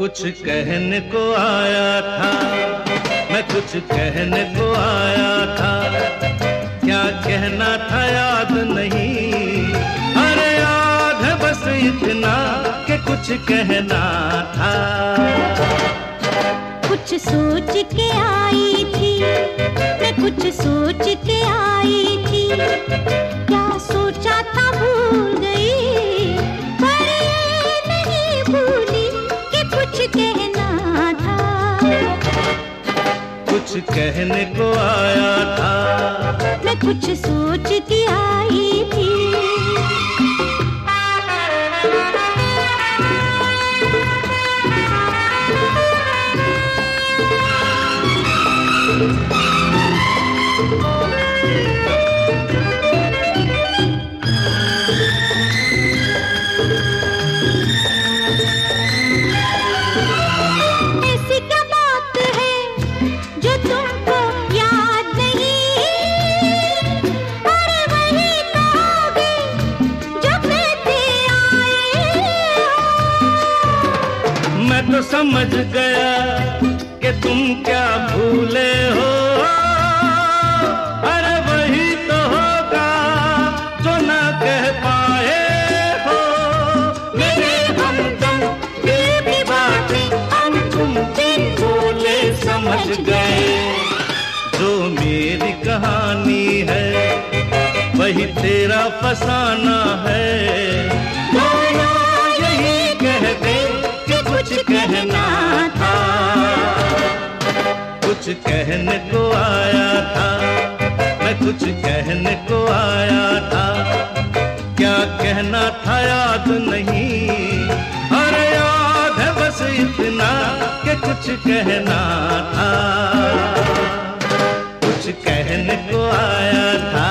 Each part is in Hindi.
कुछ कहने को आया था, मैं कुछ कहने को आया था, क्या कहना था याद नहीं। अरे याद है बस इतना कि कुछ कहना था। कुछ सोच के आई थी, मैं कुछ सोच के आई थी, क्या सोचा था भूल गई, पर ये नहीं भूली कि कुछ कहना था। कुछ कहने को आया था, मैं कुछ सोच के आई थी। ऐसी क्या बात है जो तुमको याद नहीं, अरे वही कहोगे जो कहते आए हो। मैं तो समझ गया कि तुम क्या भूले हो, अरे वही तो होगा जो ना कह पाए हो। मेरे हमदम दिल की बातें हम तुम बिन बोले समझ गए। जो मेरी कहानी है वही तेरा फसाना है, दोनों यही कह दे कि कुछ कहना था। कुछ कहने को आया था, मैं कुछ कहने को आया था, क्या कहना था याद नहीं। अरे याद है बस इतना कि कुछ कहना था। कुछ कहने को आया था।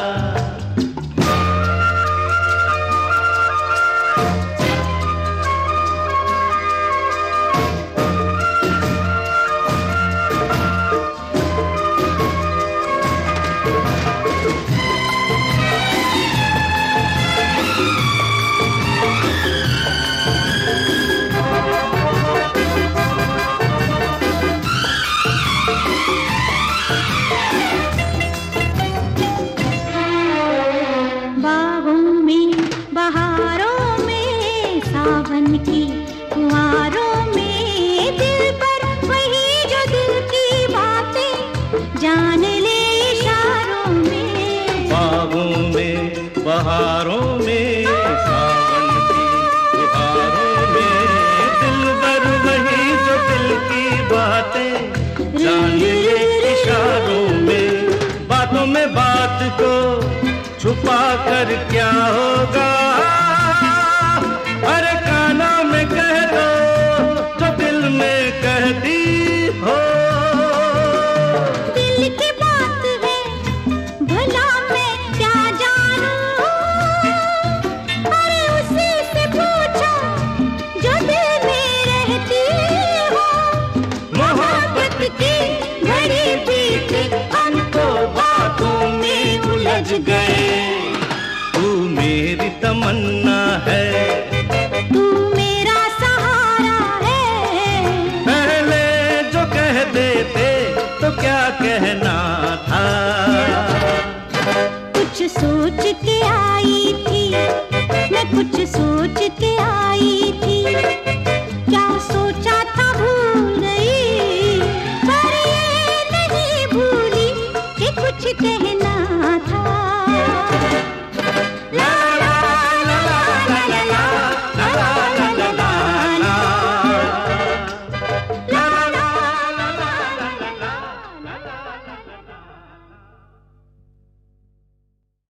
सावन की फुहारों में दिल पर वही जो दिल की बातें जान ले इशारों में। बागों में बहारों में सावन की फुहारों में दिल पर वही जो दिल की बातें जान ले इशारों में। बातों में बात को छुपा कर क्या होगा, अरे कानों में कह दो जो दिल में कहती हो। दिल की बात है भला मैं क्या जानूं, अरे उसी से पूछो जो दिल में रहती हो। मोहब्बत की घड़ी बीत हम तो बातों में उलझ गए। तू मेरी तमन्ना है, तू मेरा सहारा है, पहले जो कह देते तो क्या कहना था। कुछ सोच के आई थी, मैं कुछ सोच के आई थी, क्या सोचा था भूल गई, पर ये नहीं भूली कि कुछ कह